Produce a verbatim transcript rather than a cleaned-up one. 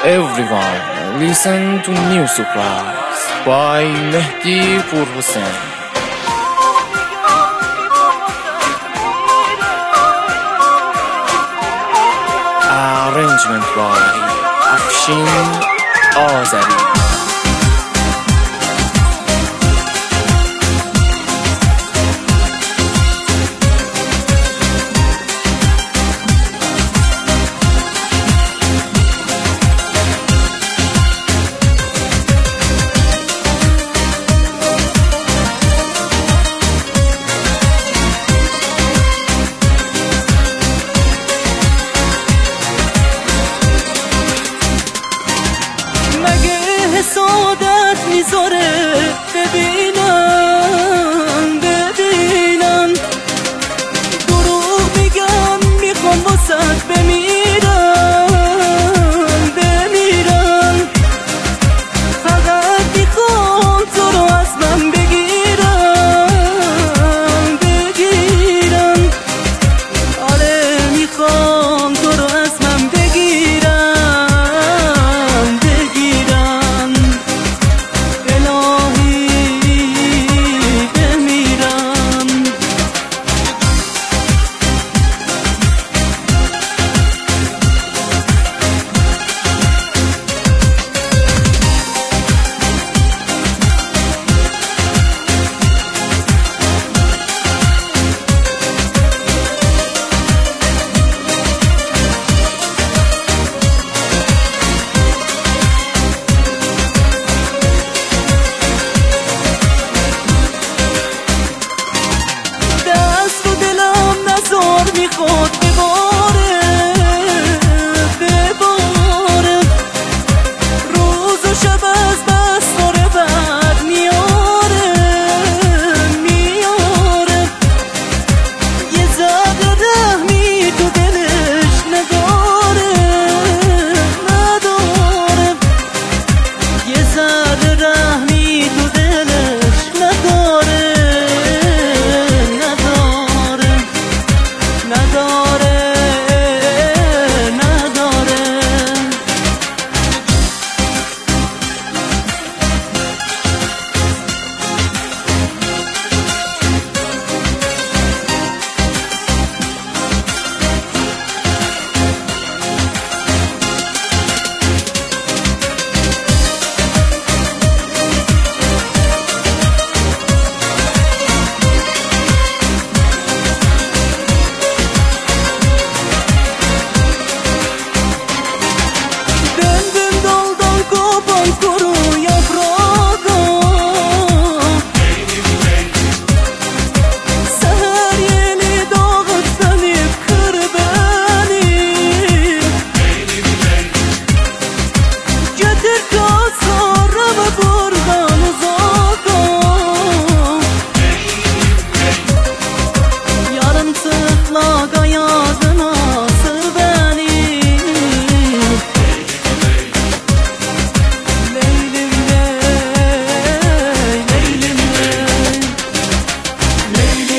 Everyone, listen to New Surprise by Mehdi Pur Hussein. Arrangement by Afshin Azari. حسادت میذاره ببینم ببینم دروغ میگم میخوام واسد بمیرم بمیرم فقط میخوام تو رو از من بگیرم بگیرم آره میخوام تو رو از من بگیرم بگیرم میخواد بباره بباره روز و شب از دستار بد میاره میاره یه ذره رحمی تو دلش نداره نداره یه ذره رحمی تو دلش نداره نداره نداره Leylim